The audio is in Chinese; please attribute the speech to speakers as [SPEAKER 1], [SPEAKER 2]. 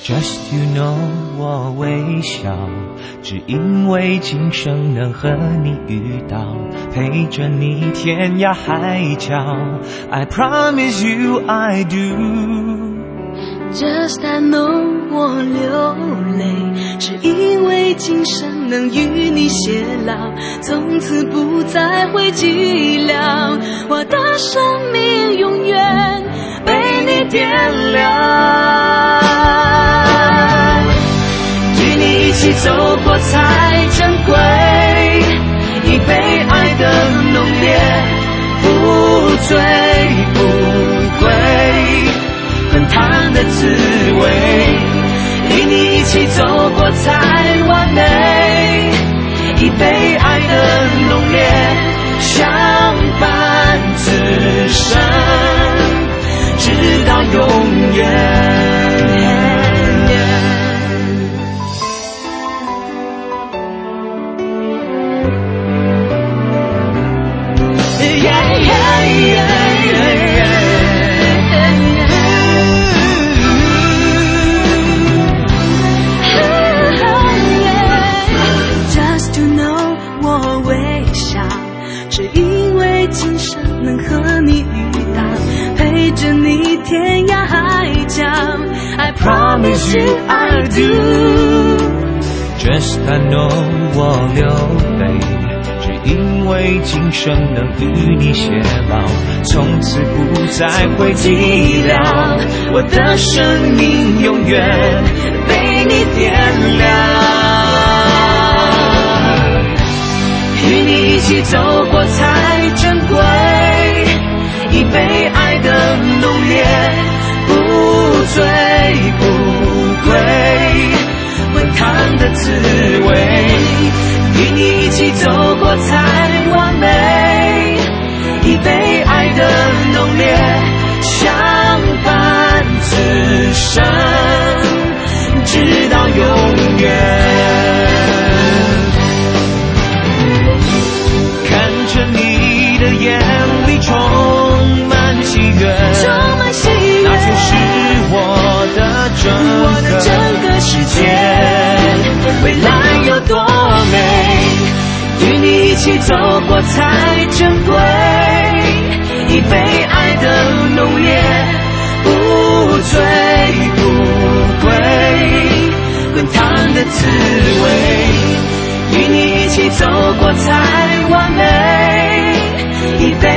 [SPEAKER 1] Just you know 我微笑，只因为今生能和你遇到，陪着你天涯海角。I promise you I do。
[SPEAKER 2] Just I know 我流泪，只因为今生能与你偕老，从此不再会寂寥，我的生命永远被你点亮。与你一起走过才珍贵，一杯爱的浓烈，不醉不归，滚烫的滋味，与你一起走过才完美，一杯爱的浓烈，相伴此生，直到永远。能和你遇到，陪着你天涯海角。I promise you I do。
[SPEAKER 1] Just I know 我流泪，只因为今生能与你偕老，从此不再会寂寥，我的生命永远被你点亮。与你一起走过才珍贵，一杯爱的浓烈，不醉不归，滚烫的滋味，与你一起走过才完美，一杯爱的浓烈，相伴此生，直到永远。看着你的眼里充满喜悦，那就是我的整个世界。未来有多美，与你一起走过才珍贵，一杯爱的浓烈，不醉不归，滚烫的滋味，与你一起走过才完美，一杯